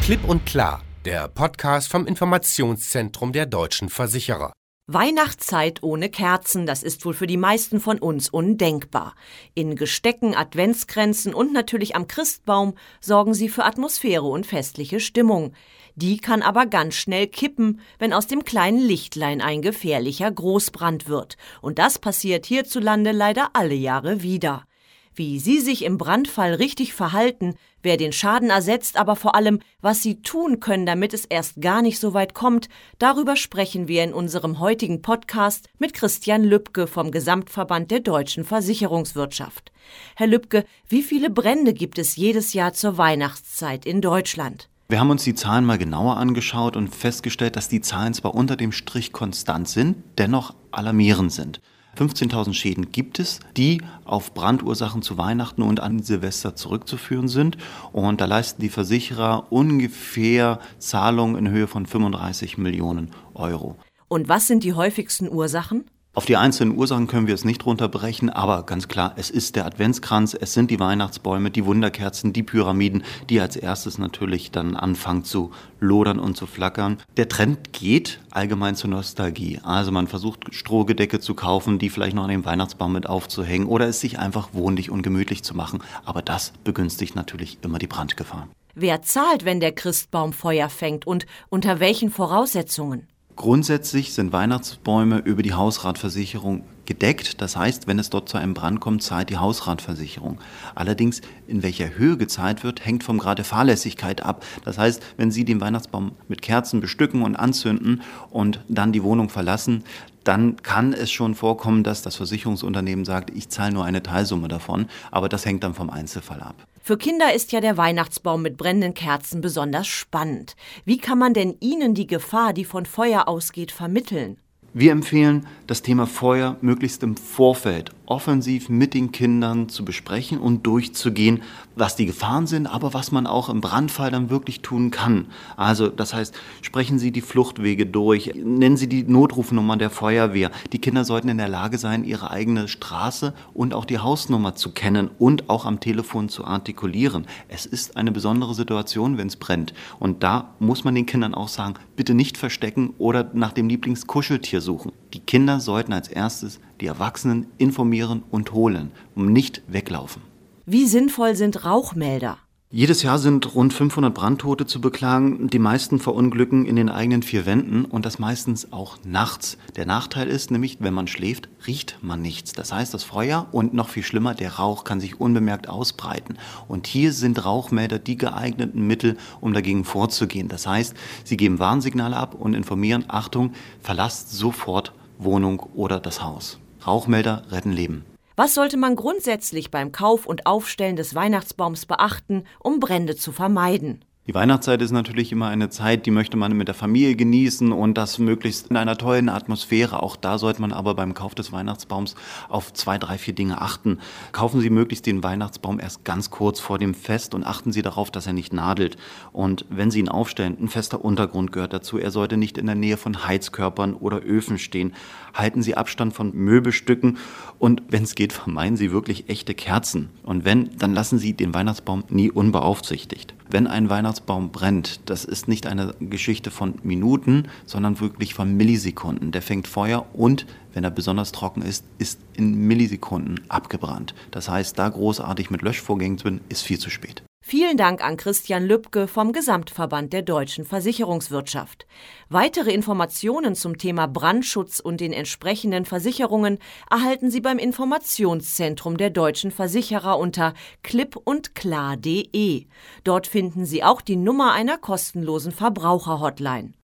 Klipp und klar, der Podcast vom Informationszentrum der Deutschen Versicherer. Weihnachtszeit ohne Kerzen, das ist wohl für die meisten von uns undenkbar. In Gestecken, Adventskränzen und natürlich am Christbaum sorgen sie für Atmosphäre und festliche Stimmung. Die kann aber ganz schnell kippen, wenn aus dem kleinen Lichtlein ein gefährlicher Großbrand wird. Und das passiert hierzulande leider alle Jahre wieder. Wie Sie sich im Brandfall richtig verhalten, wer den Schaden ersetzt, aber vor allem, was Sie tun können, damit es erst gar nicht so weit kommt, darüber sprechen wir in unserem heutigen Podcast mit Christian Lübke vom Gesamtverband der deutschen Versicherungswirtschaft. Herr Lübke, wie viele Brände gibt es jedes Jahr zur Weihnachtszeit in Deutschland? Wir haben uns die Zahlen mal genauer angeschaut und festgestellt, dass die Zahlen zwar unter dem Strich konstant sind, dennoch alarmierend sind. 15.000 Schäden gibt es, die auf Brandursachen zu Weihnachten und an Silvester zurückzuführen sind. Und da leisten die Versicherer ungefähr Zahlungen in Höhe von 35 Millionen Euro. Und was sind die häufigsten Ursachen? Auf die einzelnen Ursachen können wir es nicht runterbrechen, aber ganz klar, es ist der Adventskranz, es sind die Weihnachtsbäume, die Wunderkerzen, die Pyramiden, die als erstes natürlich dann anfangen zu lodern und zu flackern. Der Trend geht allgemein zur Nostalgie. Also man versucht Strohgedecke zu kaufen, die vielleicht noch an den Weihnachtsbaum mit aufzuhängen oder es sich einfach wohnlich und gemütlich zu machen. Aber das begünstigt natürlich immer die Brandgefahr. Wer zahlt, wenn der Christbaum Feuer fängt und unter welchen Voraussetzungen? Grundsätzlich sind Weihnachtsbäume über die Hausratversicherung gedeckt. Das heißt, wenn es dort zu einem Brand kommt, zahlt die Hausratversicherung. Allerdings, in welcher Höhe gezahlt wird, hängt vom Grad der Fahrlässigkeit ab. Das heißt, wenn Sie den Weihnachtsbaum mit Kerzen bestücken und anzünden und dann die Wohnung verlassen, dann kann es schon vorkommen, dass das Versicherungsunternehmen sagt, ich zahle nur eine Teilsumme davon. Aber das hängt dann vom Einzelfall ab. Für Kinder ist ja der Weihnachtsbaum mit brennenden Kerzen besonders spannend. Wie kann man denn ihnen die Gefahr, die von Feuer ausgeht, vermitteln? Wir empfehlen, das Thema Feuer möglichst im Vorfeld offensiv mit den Kindern zu besprechen und durchzugehen, was die Gefahren sind, aber was man auch im Brandfall dann wirklich tun kann. Also das heißt, sprechen Sie die Fluchtwege durch, nennen Sie die Notrufnummer der Feuerwehr. Die Kinder sollten in der Lage sein, ihre eigene Straße und auch die Hausnummer zu kennen und auch am Telefon zu artikulieren. Es ist eine besondere Situation, wenn es brennt. Und da muss man den Kindern auch sagen, bitte nicht verstecken oder nach dem Lieblingskuscheltier suchen. Die Kinder sollten als erstes die Erwachsenen informieren und holen, um nicht weglaufen. Wie sinnvoll sind Rauchmelder? Jedes Jahr sind rund 500 Brandtote zu beklagen. Die meisten verunglücken in den eigenen vier Wänden und das meistens auch nachts. Der Nachteil ist nämlich, wenn man schläft, riecht man nichts. Das heißt, das Feuer und noch viel schlimmer, der Rauch kann sich unbemerkt ausbreiten. Und hier sind Rauchmelder die geeigneten Mittel, um dagegen vorzugehen. Das heißt, sie geben Warnsignale ab und informieren, Achtung, verlasst sofort Wohnung oder das Haus. Rauchmelder retten Leben. Was sollte man grundsätzlich beim Kauf und Aufstellen des Weihnachtsbaums beachten, um Brände zu vermeiden? Die Weihnachtszeit ist natürlich immer eine Zeit, die möchte man mit der Familie genießen und das möglichst in einer tollen Atmosphäre. Auch da sollte man aber beim Kauf des Weihnachtsbaums auf 2, 3, 4 Dinge achten. Kaufen Sie möglichst den Weihnachtsbaum erst ganz kurz vor dem Fest und achten Sie darauf, dass er nicht nadelt. Und wenn Sie ihn aufstellen, ein fester Untergrund gehört dazu. Er sollte nicht in der Nähe von Heizkörpern oder Öfen stehen. Halten Sie Abstand von Möbelstücken und wenn es geht, vermeiden Sie wirklich echte Kerzen. Und wenn, dann lassen Sie den Weihnachtsbaum nie unbeaufsichtigt. Wenn ein Weihnachtsbaum brennt, das ist nicht eine Geschichte von Minuten, sondern wirklich von Millisekunden. Der fängt Feuer und, wenn er besonders trocken ist in Millisekunden abgebrannt. Das heißt, da großartig mit Löschvorgängen zu bin, ist viel zu spät. Vielen Dank an Christian Lübke vom Gesamtverband der deutschen Versicherungswirtschaft. Weitere Informationen zum Thema Brandschutz und den entsprechenden Versicherungen erhalten Sie beim Informationszentrum der deutschen Versicherer unter klippundklar.de. Dort finden Sie auch die Nummer einer kostenlosen Verbraucherhotline.